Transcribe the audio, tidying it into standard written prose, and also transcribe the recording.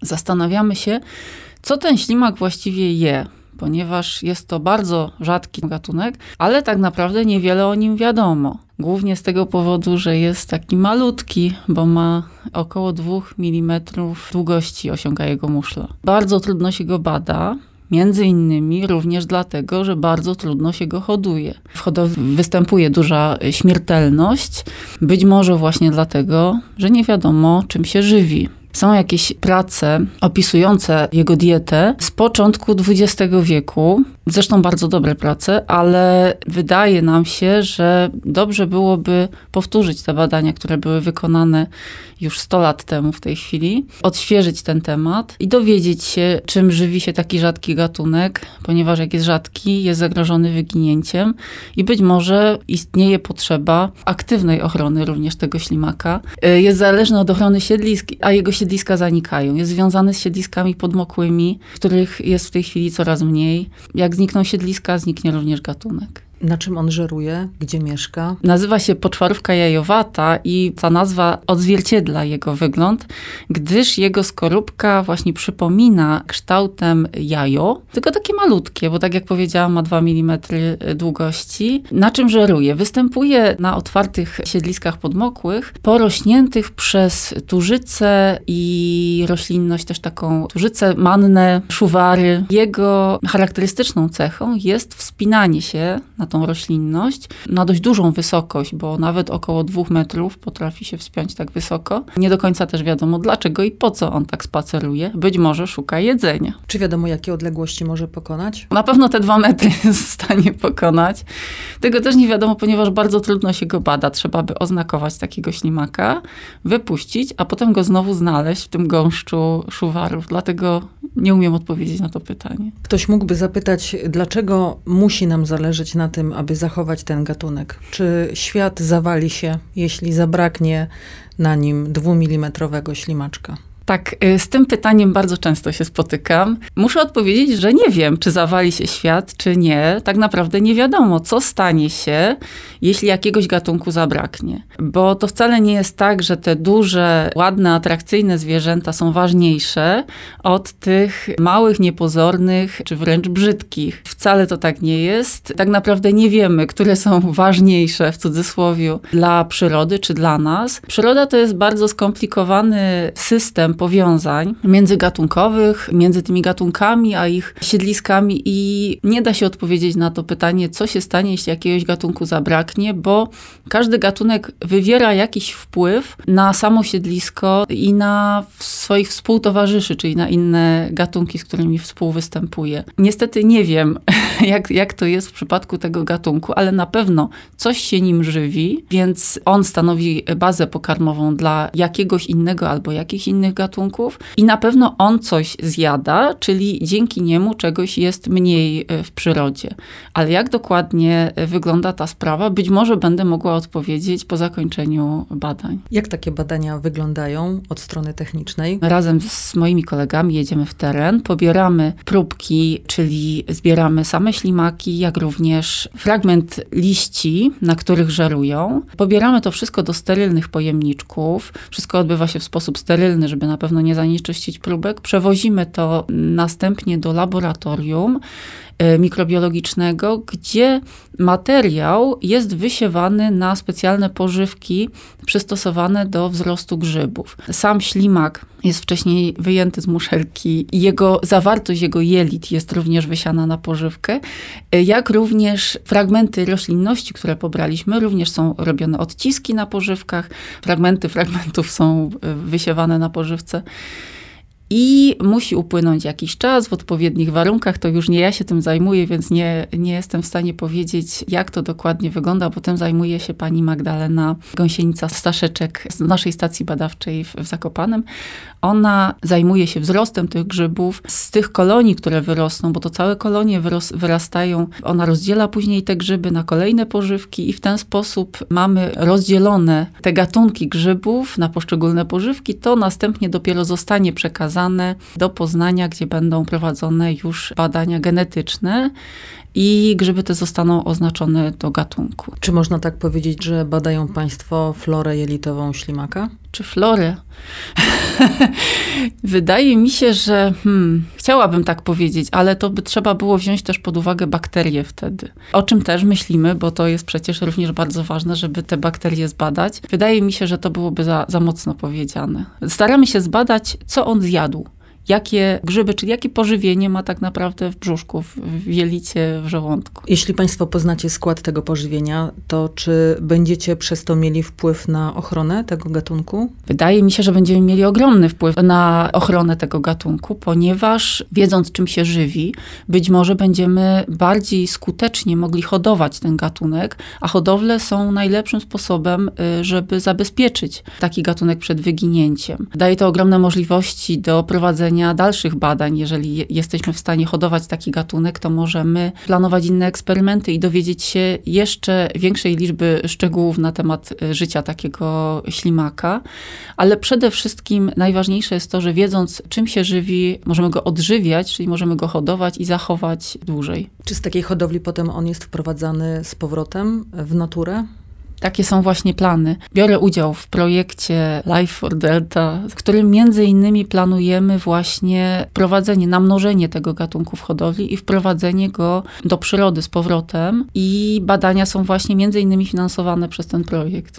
zastanawiamy się, co ten ślimak właściwie je, ponieważ jest to bardzo rzadki gatunek, ale tak naprawdę niewiele o nim wiadomo. Głównie z tego powodu, że jest taki malutki, bo ma około 2 mm długości osiąga jego muszla. Bardzo trudno się go bada. Między innymi również dlatego, że bardzo trudno się go hoduje. W hodowli występuje duża śmiertelność, być może właśnie dlatego, że nie wiadomo, czym się żywi. Są jakieś prace opisujące jego dietę z początku XX wieku, zresztą bardzo dobre prace, ale wydaje nam się, że dobrze byłoby powtórzyć te badania, które były wykonane już 100 lat temu w tej chwili, odświeżyć ten temat i dowiedzieć się, czym żywi się taki rzadki gatunek, ponieważ jak jest rzadki, jest zagrożony wyginięciem i być może istnieje potrzeba aktywnej ochrony również tego ślimaka. Jest zależny od ochrony siedlisk, a jego siedliska zanikają. Jest związany z siedliskami podmokłymi, których jest w tej chwili coraz mniej. Jak znikną siedliska, zniknie również gatunek. Na czym on żeruje? Gdzie mieszka? Nazywa się poczwarówka jajowata i ta nazwa odzwierciedla jego wygląd, gdyż jego skorupka właśnie przypomina kształtem jajo, tylko takie malutkie, bo tak jak powiedziałam, ma 2 mm długości. Na czym żeruje? Występuje na otwartych siedliskach podmokłych, porośniętych przez turzyce i roślinność też taką turzyce manne, szuwary. Jego charakterystyczną cechą jest wspinanie się na tą roślinność na dość dużą wysokość, bo nawet około 2 metrów potrafi się wspiąć tak wysoko. Nie do końca też wiadomo dlaczego i po co on tak spaceruje. Być może szuka jedzenia. Czy wiadomo, jakie odległości może pokonać? Na pewno te 2 metry jest w stanie pokonać. Tego też nie wiadomo, ponieważ bardzo trudno się go bada. Trzeba by oznakować takiego ślimaka, wypuścić, a potem go znowu znaleźć w tym gąszczu szuwarów. Dlatego nie umiem odpowiedzieć na to pytanie. Ktoś mógłby zapytać, dlaczego musi nam zależeć na tym, aby zachować ten gatunek? Czy świat zawali się, jeśli zabraknie na nim 2-milimetrowego ślimaczka? Tak, z tym pytaniem bardzo często się spotykam. Muszę odpowiedzieć, że nie wiem, czy zawali się świat, czy nie. Tak naprawdę nie wiadomo, co stanie się, jeśli jakiegoś gatunku zabraknie. Bo to wcale nie jest tak, że te duże, ładne, atrakcyjne zwierzęta są ważniejsze od tych małych, niepozornych, czy wręcz brzydkich. Wcale to tak nie jest. Tak naprawdę nie wiemy, które są ważniejsze, w cudzysłowie, dla przyrody, czy dla nas. Przyroda to jest bardzo skomplikowany system powiązań międzygatunkowych, między tymi gatunkami, a ich siedliskami i nie da się odpowiedzieć na to pytanie, co się stanie, jeśli jakiegoś gatunku zabraknie, bo każdy gatunek wywiera jakiś wpływ na samo siedlisko i na swoich współtowarzyszy, czyli na inne gatunki, z którymi współwystępuje. Niestety nie wiem, jak to jest w przypadku tego gatunku, ale na pewno coś się nim żywi, więc on stanowi bazę pokarmową dla jakiegoś innego albo jakichś innych gatunków i na pewno on coś zjada, czyli dzięki niemu czegoś jest mniej w przyrodzie. Ale jak dokładnie wygląda ta sprawa, być może będę mogła odpowiedzieć po zakończeniu badań. Jak takie badania wyglądają od strony technicznej? Razem z moimi kolegami jedziemy w teren, pobieramy próbki, czyli zbieramy same ślimaki, jak również fragment liści, na których żerują. Pobieramy to wszystko do sterylnych pojemniczków. Wszystko odbywa się w sposób sterylny, żeby na pewno nie zanieczyścić próbek. Przewozimy to następnie do laboratorium mikrobiologicznego, gdzie materiał jest wysiewany na specjalne pożywki przystosowane do wzrostu grzybów. Sam ślimak jest wcześniej wyjęty z muszelki i zawartość jego jelit jest również wysiana na pożywkę, jak również fragmenty roślinności, które pobraliśmy, również są robione odciski na pożywkach, fragmenty fragmentów są wysiewane na pożywce. I musi upłynąć jakiś czas w odpowiednich warunkach. To już nie ja się tym zajmuję, więc nie jestem w stanie powiedzieć, jak to dokładnie wygląda, bo tym zajmuje się pani Magdalena Gąsienica-Staszeczek z naszej stacji badawczej w Zakopanem. Ona zajmuje się wzrostem tych grzybów z tych kolonii, które wyrosną, bo to całe kolonie wyrastają. Ona rozdziela później te grzyby na kolejne pożywki i w ten sposób mamy rozdzielone te gatunki grzybów na poszczególne pożywki. To następnie dopiero zostanie przekazane do Poznania, gdzie będą prowadzone już badania genetyczne i grzyby te zostaną oznaczone do gatunku. Czy można tak powiedzieć, że badają Państwo florę jelitową ślimaka? Czy florę? Wydaje mi się, że chciałabym tak powiedzieć, ale to by trzeba było wziąć też pod uwagę bakterie wtedy. O czym też myślimy, bo to jest przecież również bardzo ważne, żeby te bakterie zbadać. Wydaje mi się, że to byłoby za mocno powiedziane. Staramy się zbadać, co on zjadł. Jakie grzyby, czyli jakie pożywienie ma tak naprawdę w brzuszku, w jelicie, w żołądku. Jeśli Państwo poznacie skład tego pożywienia, to czy będziecie przez to mieli wpływ na ochronę tego gatunku? Wydaje mi się, że będziemy mieli ogromny wpływ na ochronę tego gatunku, ponieważ wiedząc, czym się żywi, być może będziemy bardziej skutecznie mogli hodować ten gatunek, a hodowle są najlepszym sposobem, żeby zabezpieczyć taki gatunek przed wyginięciem. Daje to ogromne możliwości do prowadzenia dalszych badań. Jeżeli jesteśmy w stanie hodować taki gatunek, to możemy planować inne eksperymenty i dowiedzieć się jeszcze większej liczby szczegółów na temat życia takiego ślimaka. Ale przede wszystkim najważniejsze jest to, że wiedząc, czym się żywi, możemy go odżywiać, czyli możemy go hodować i zachować dłużej. Czy z takiej hodowli potem on jest wprowadzany z powrotem w naturę? Takie są właśnie plany. Biorę udział w projekcie Life for Delta, w którym między innymi planujemy właśnie wprowadzenie, namnożenie tego gatunku w hodowli i wprowadzenie go do przyrody z powrotem. I badania są właśnie między innymi finansowane przez ten projekt.